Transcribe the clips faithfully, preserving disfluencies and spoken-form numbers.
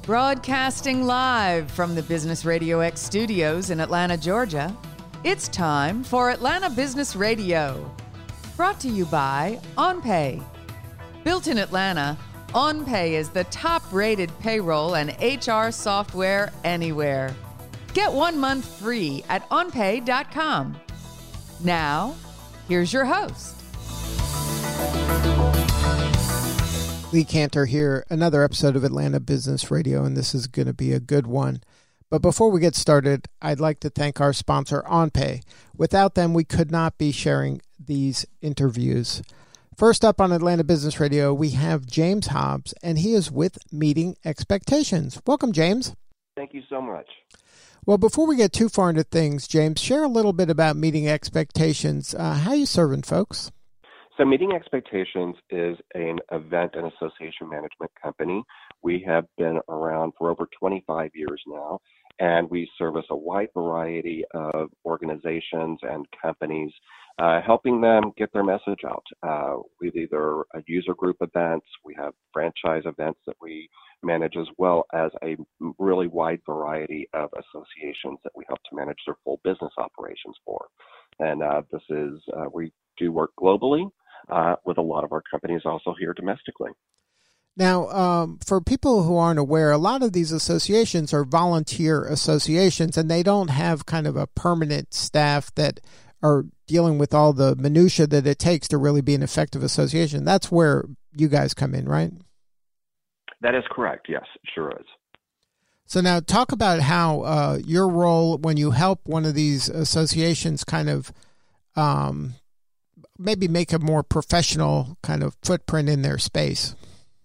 Broadcasting live from the Business Radio X studios in Atlanta, Georgia, it's time for Atlanta Business Radio. Brought to you by OnPay. Built in Atlanta, OnPay is the top-rated payroll and H R software anywhere. Get one month free at on pay dot com. Now, here's your host. Lee Cantor here, another episode of Atlanta Business Radio, and this is going to be a good one. But before we get started, I'd like to thank our sponsor, OnPay. Without them, we could not be sharing these interviews. First up on Atlanta Business Radio, we have James Hobbs, and he is with Meeting Expectations. Welcome, James. Thank you so much. Well, before we get too far into things, James, share a little bit about Meeting Expectations. Uh, how are you serving folks? So Meeting Expectations is an event and association management company. We have been around for over twenty-five years now, and we service a wide variety of organizations and companies, uh, helping them get their message out. Uh, we've either a user group events, we have franchise events that we manage, as well as a really wide variety of associations that we help to manage their full business operations for. And uh, this is, uh, we do work globally uh, with a lot of our companies also here domestically. Now, um, for people who aren't aware, a lot of these associations are volunteer associations, and they don't have kind of a permanent staff that are dealing with all the minutia that it takes to really be an effective association. That's where you guys come in, right? That is correct. Yes, it sure is. So now talk about how uh, your role when you help one of these associations kind of um, maybe make a more professional kind of footprint in their space.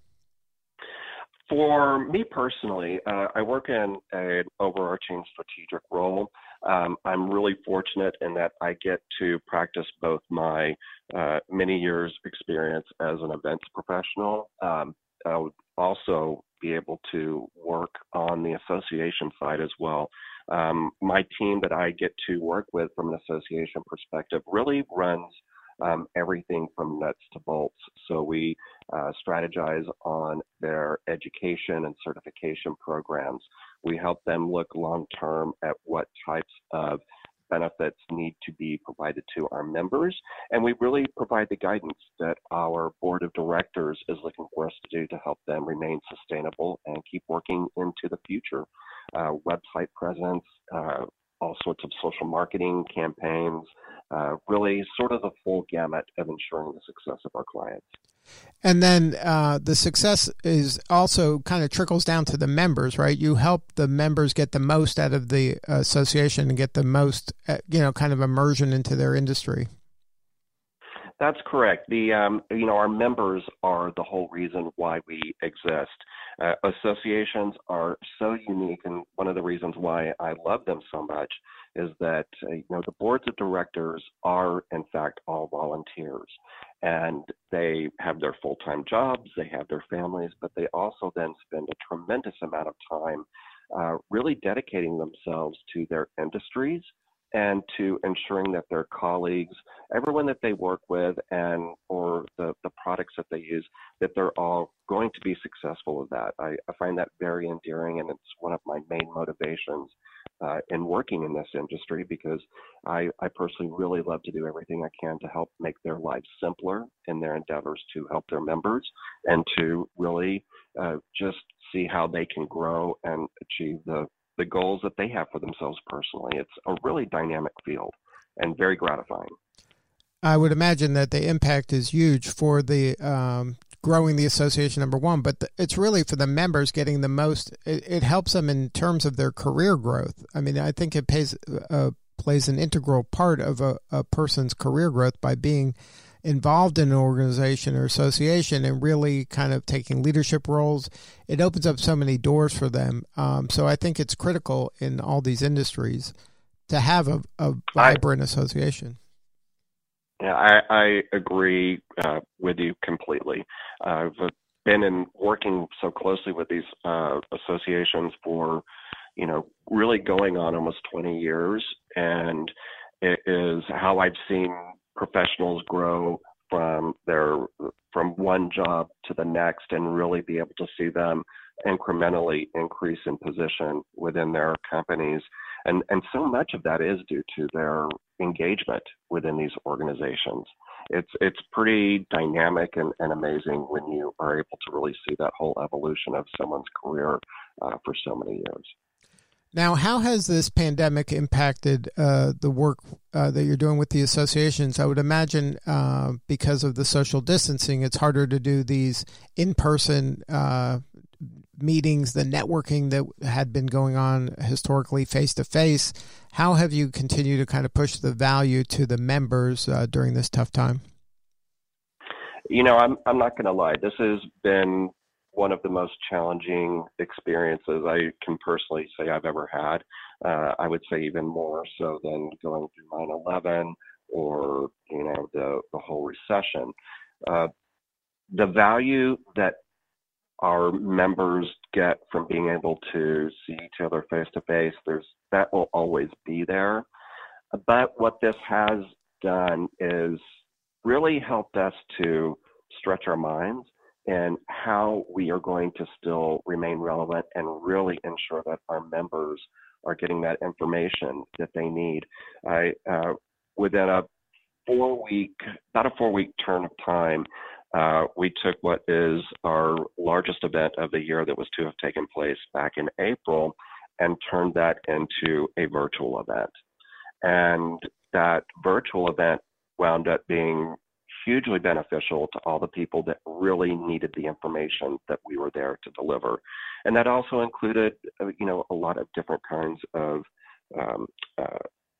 For me personally, uh, I work in an overarching strategic role. Um, I'm really fortunate in that I get to practice both my uh, many years experience as an events professional. Um, I would also be able to work on the association side as well. Um, my team that I get to work with from an association perspective really runs Um, everything from nuts to bolts. So we uh, strategize on their education and certification programs. We help them look long-term at what types of benefits need to be provided to our members. And we really provide the guidance that our board of directors is looking for us to do to help them remain sustainable and keep working into the future. Uh, website presence, uh, all sorts of social marketing campaigns, uh, really sort of the full gamut of ensuring the success of our clients. And then uh, the success is also kind of trickles down to the members, right? You help the members get the most out of the association and get the most, uh, you know, kind of immersion into their industry. That's correct. The um, you know, our members are the whole reason why we exist. Uh, associations are so unique, and one of the reasons why I love them so much is that uh, you know the boards of directors are in fact all volunteers, and they have their full-time jobs, they have their families, but they also then spend a tremendous amount of time uh, really dedicating themselves to their industries and to ensuring that their colleagues, everyone that they work with, and or the, the products that they use, that they're all going to be successful with that. I, I find that very endearing, and it's one of my main motivations uh, in working in this industry, because I, I personally really love to do everything I can to help make their lives simpler in their endeavors to help their members and to really uh, just see how they can grow and achieve the the goals that they have for themselves personally. It's a really dynamic field and very gratifying. I would imagine that the impact is huge for the um, growing the association, number one, but the, it's really for the members getting the most. It, it helps them in terms of their career growth. I mean, I think it pays, uh, plays an integral part of a, a person's career growth by being involved in an organization or association and really kind of taking leadership roles. It opens up so many doors for them. Um, so I think it's critical in all these industries to have a, a vibrant I, association. Yeah, I, I agree uh, with you completely. I've been in working so closely with these uh, associations for, you know, really going on almost twenty years. And it is how I've seen professionals grow from their from one job to the next and really be able to see them incrementally increase in position within their companies. And, and so much of that is due to their engagement within these organizations. It's it's pretty dynamic and, and amazing when you are able to really see that whole evolution of someone's career uh, for so many years. Now, how has this pandemic impacted uh, the work uh, that you're doing with the associations? I would imagine uh, because of the social distancing, it's harder to do these in-person uh, meetings, the networking that had been going on historically face-to-face. How have you continued to kind of push the value to the members uh, during this tough time? You know, I'm I'm not going to lie. This has been one of the most challenging experiences I can personally say I've ever had. Uh, I would say even more so than going through nine eleven or, you know, the, the whole recession. Uh, the value that our members get from being able to see each other face to face, there's that will always be there. But what this has done is really helped us to stretch our minds and how we are going to still remain relevant and really ensure that our members are getting that information that they need. I, uh, within a four week, about a four week turn of time, uh, we took what is our largest event of the year that was to have taken place back in April and turned that into a virtual event. And that virtual event wound up being hugely beneficial to all the people that really needed the information that we were there to deliver. And that also included, uh, you know, a lot of different kinds of um, uh,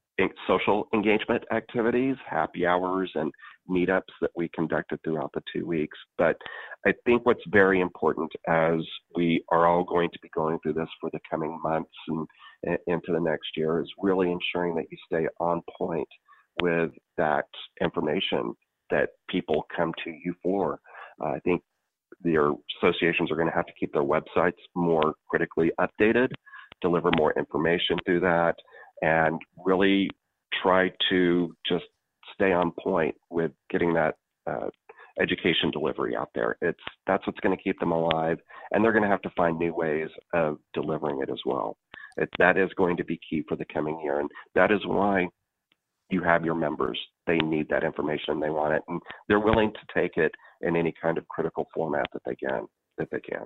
social engagement activities, happy hours and meetups that we conducted throughout the two weeks. But I think what's very important as we are all going to be going through this for the coming months and, and into the next year is really ensuring that you stay on point with that information that people come to you for. Uh, I think their associations are going to have to keep their websites more critically updated, deliver more information through that, and really try to just stay on point with getting that uh, education delivery out there. It's that's what's going to keep them alive, and they're going to have to find new ways of delivering it as well. It, that is going to be key for the coming year, and that is why you have your members. They need that information, they want it, and they're willing to take it in any kind of critical format that they can. That they can.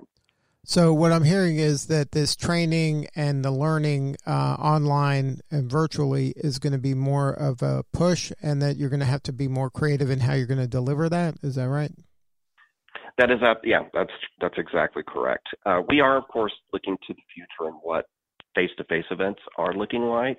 So what I'm hearing is that this training and the learning uh, online and virtually is going to be more of a push, and that you're going to have to be more creative in how you're going to deliver that. Is that right? That is, uh, yeah, that's that's exactly correct. Uh, we are, of course, looking to the future and what face-to-face events are looking like.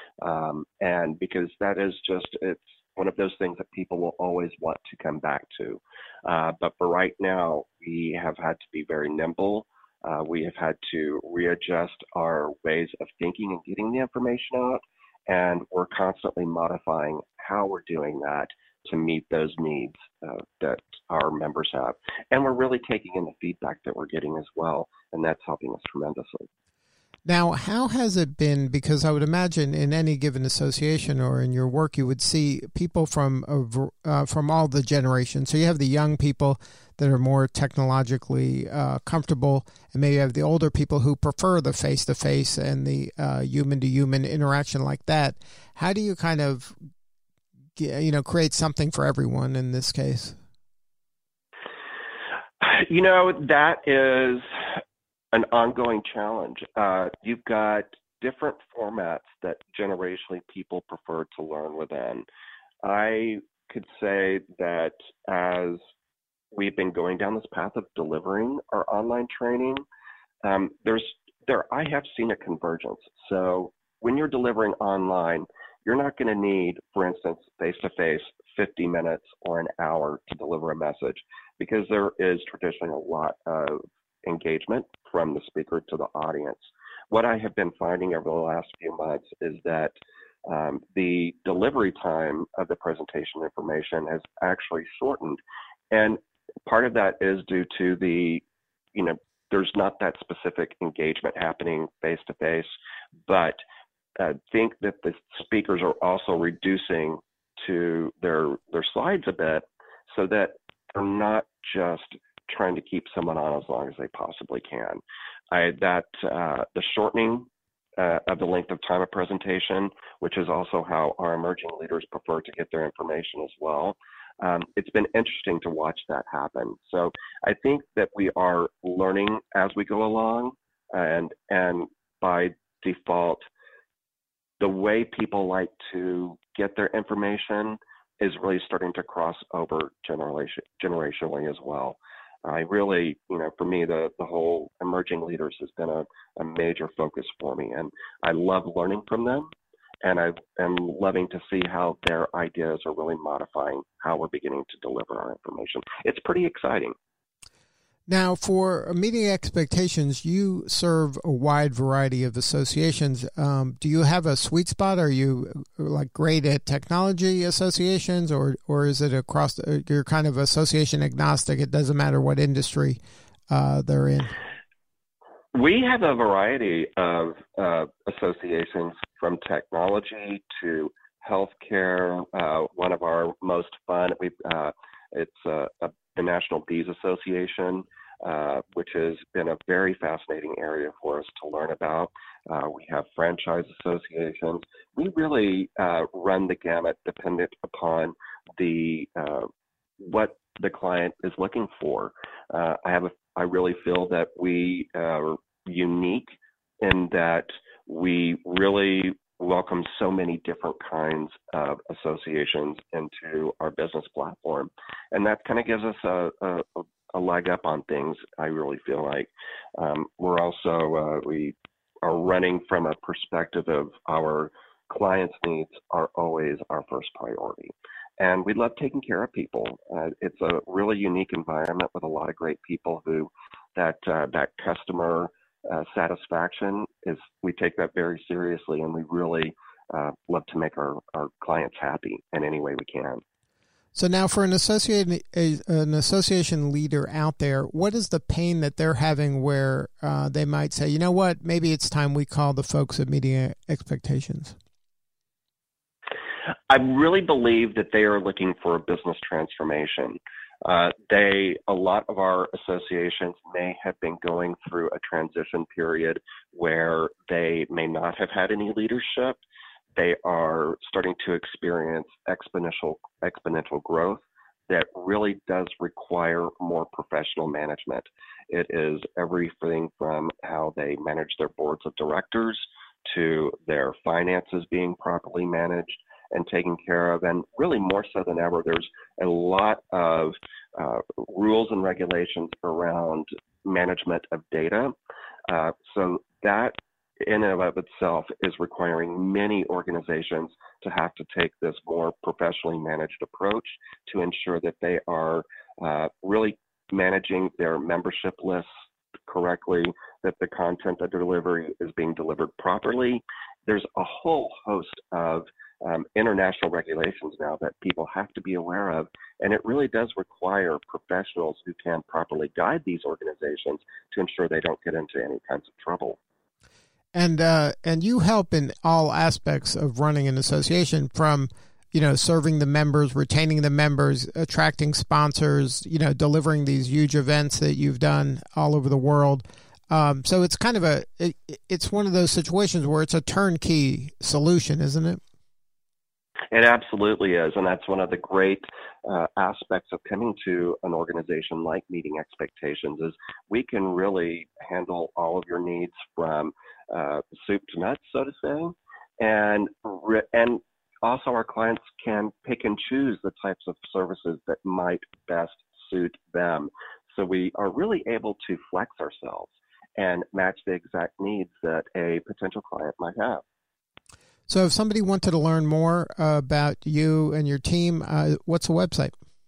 Um, and because that is just, it's one of those things that people will always want to come back to. Uh, but for right now, we have had to be very nimble. Uh, we have had to readjust our ways of thinking and getting the information out. And we're constantly modifying how we're doing that to meet those needs uh, that our members have. And we're really taking in the feedback that we're getting as well. And that's helping us tremendously. Now, how has it been? Because I would imagine in any given association or in your work, you would see people from a, uh, from all the generations. So you have the young people that are more technologically uh, comfortable, and maybe you have the older people who prefer the face-to-face and the uh, human-to-human interaction like that. How do you kind of, you know, create something for everyone in this case? You know, that is an ongoing challenge. Uh, you've got different formats that generationally people prefer to learn within. I could say that as we've been going down this path of delivering our online training, um, there's there I have seen a convergence. So when you're delivering online, you're not going to need, for instance, face-to-face fifty minutes or an hour to deliver a message, because there is traditionally a lot of engagement from the speaker to the audience. What I have been finding over the last few months is that um, the delivery time of the presentation information has actually shortened. And part of that is due to the, you know, there's not that specific engagement happening face to face, but I think that the speakers are also reducing to their their slides a bit so that they're not just trying to keep someone on as long as they possibly can. I, that uh, the shortening uh, of the length of time of presentation, which is also how our emerging leaders prefer to get their information as well. Um, it's been interesting to watch that happen. So I think that we are learning as we go along, and and by default, the way people like to get their information is really starting to cross over generation, generationally as well. I really, you know, for me, the, the whole emerging leaders has been a, a major focus for me. And I love learning from them. And I am loving to see how their ideas are really modifying how we're beginning to deliver our information. It's pretty exciting. Now, for meeting expectations, you serve a wide variety of associations. Um, do you have a sweet spot? Are you like great at technology associations, or or is it across? You're kind of association agnostic. It doesn't matter what industry uh, they're in. We have a variety of uh, associations, from technology to healthcare. Uh, one of our most fun, we uh, it's uh, a, the National Bees Association, uh, which has been a very fascinating area for us to learn about. Uh, we have franchise associations. We really uh, run the gamut, dependent upon the uh, what the client is looking for. Uh, I have a, I really feel that we are unique in that we really welcome so many different kinds of associations into our business platform. And that kind of gives us a, a, a leg up on things, I really feel like. Um, we're also, uh, we are running from a perspective of our clients' needs are always our first priority. And we love taking care of people. Uh, it's a really unique environment with a lot of great people who that uh, that customer uh, satisfaction is, we take that very seriously, and we really uh, love to make our, our clients happy in any way we can. So now for an associate, a, an association leader out there, what is the pain that they're having where uh, they might say, you know what, maybe it's time we call the folks at Meeting Expectations? I really believe that they are looking for a business transformation. Uh, they, a lot of our associations may have been going through a transition period where they may not have had any leadership. They are starting to experience exponential exponential growth that really does require more professional management. It is everything from how they manage their boards of directors to their finances being properly managed and taken care of. And really more so than ever, there's a lot of uh, rules and regulations around management of data. Uh, so that in and of itself is requiring many organizations to have to take this more professionally managed approach to ensure that they are uh, really managing their membership lists correctly, that the content of delivery is being delivered properly. There's a whole host of um, international regulations now that people have to be aware of, and it really does require professionals who can properly guide these organizations to ensure they don't get into any kinds of trouble. And uh, and you help in all aspects of running an association, from, you know, serving the members, retaining the members, attracting sponsors, you know, delivering these huge events that you've done all over the world. Um, so it's kind of a, it, it's one of those situations where it's a turnkey solution, isn't it? It absolutely is. And that's one of the great uh, aspects of coming to an organization like Meeting Expectations is we can really handle all of your needs from uh, soup to nuts, so to say. And, and also our clients can pick and choose the types of services that might best suit them. So we are really able to flex ourselves and match the exact needs that a potential client might have. So if somebody wanted to learn more uh, about you and your team, uh, what's the website?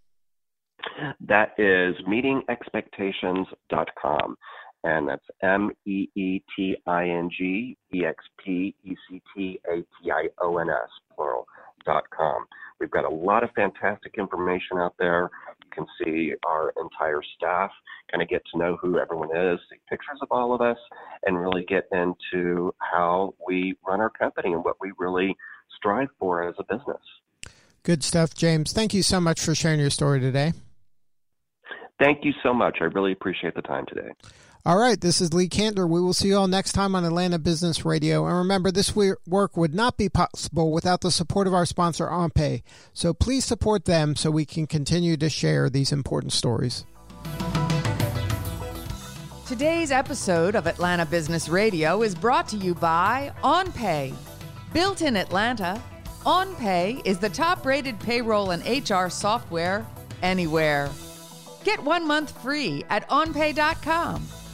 That is meeting expectations dot com. And that's M E E T I N G E X P E C T A T I O N S, plural, dot com. We've got a lot of fantastic information out there. You can see our entire staff, kind of get to know who everyone is, see pictures of all of us, and really get into how we run our company and what we really strive for as a business. Good stuff, James. Thank you so much for sharing your story today. Thank you so much. I really appreciate the time today. All right, this is Lee Cantor. We will see you all next time on Atlanta Business Radio. And remember, this work would not be possible without the support of our sponsor, OnPay. So please support them so we can continue to share these important stories. Today's episode of Atlanta Business Radio is brought to you by OnPay. Built in Atlanta, OnPay is the top-rated payroll and H R software anywhere. Get one month free at on pay dot com.